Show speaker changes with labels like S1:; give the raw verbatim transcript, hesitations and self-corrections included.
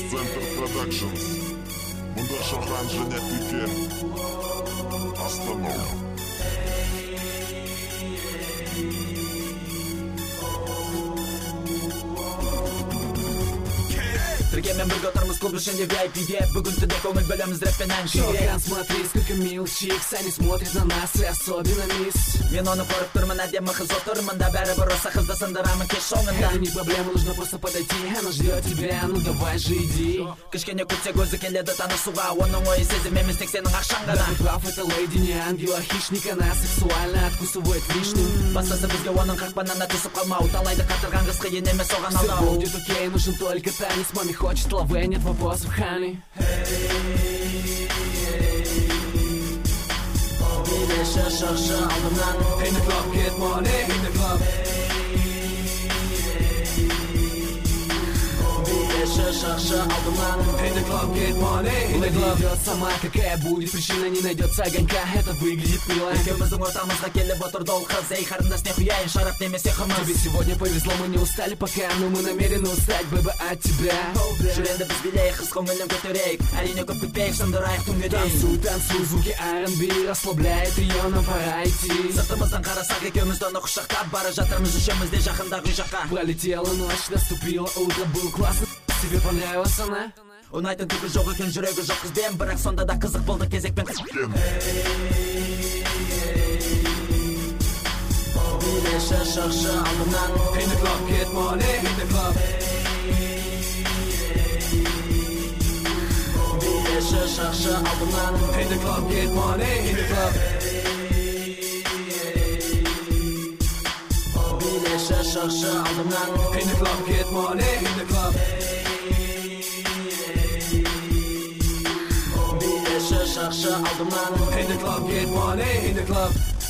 S1: Center Productions. Мында Шахан және Пике. Астана.
S2: Бірге мен бірге отырмыз клуб ішінде ви ай пиде. Бүгін түнде көңіл бөлеміз рэппен әншіге.
S3: Шоқан, смотри, сколько милых чикс, они смотрят на нас и особенно мисс.
S2: Мен оны көріп тұрмын, әдемі қыз отырмын да бәрібір осы қызды сындырамын кеш соңында.
S3: Это не проблема, нужно просто подойти, она ждет тебя, ну давай же иди.
S2: Кішкене күтсе көзі келеді танысуға, оның ойы сезім емес тек сенің ақшаң ғана.
S3: Да, ты прав, это леди не ангел, а хищник, она сексуально откусывает вишню.
S2: Бастысы бізге оның қақпанына түсіп қалмау, талайды қатырған қыз қиын емес оған
S3: Все
S2: алдау.
S3: будет окей, нужен только танец, маме хочет лавэ, нет вопросов, хани.
S2: Билеші шықшы алдымнан.
S3: In the club, get money, in the club.
S2: Билеші шықшы алдымнан.
S3: In the club, get money, in the club. Идет сама, какая будет причина, не найдется огонька, это выглядит мило.
S2: Екеуміздің ортамызға келіп отырды ол қыз. Ей қарындас, не құяйын, шарап немесе
S3: Тебе
S2: қымыз.
S3: сегодня повезло, мы не устали пока, но мы намерены устать, бэбэ, от тебя.
S2: Жүренді біз билейік, қыз көңілін көтерейік. Әрине көп күтпейік, сындырайық түнге дейін.
S3: Танцуй, танцуй, звуки ар энд би расслабляет ее, нам пора идти.
S2: Сыртымыздан қарасақ екеумізді оны құшақтап бара жатырмыз үшеуміз де жақындағы үй жаққа.
S3: Пролетела ночь, наступило утро, было классно. Тебе понравилась она?
S2: Ұнайтын түгі жоқ екен, жүрегі жоқ қызбен, бірақ сонда да қызық болды кезекпен қызықпен. Билеші шықшы алдымнан.
S3: In the club, get money, in the club.
S2: Билеші шықшы алдымнан.
S3: In the club, get money, in the club.
S2: Билеші шықшы алдымнан.
S3: In the club, get money, in the club.
S2: Билеші шықшы алдымнан.
S3: In the club, get money, in the club.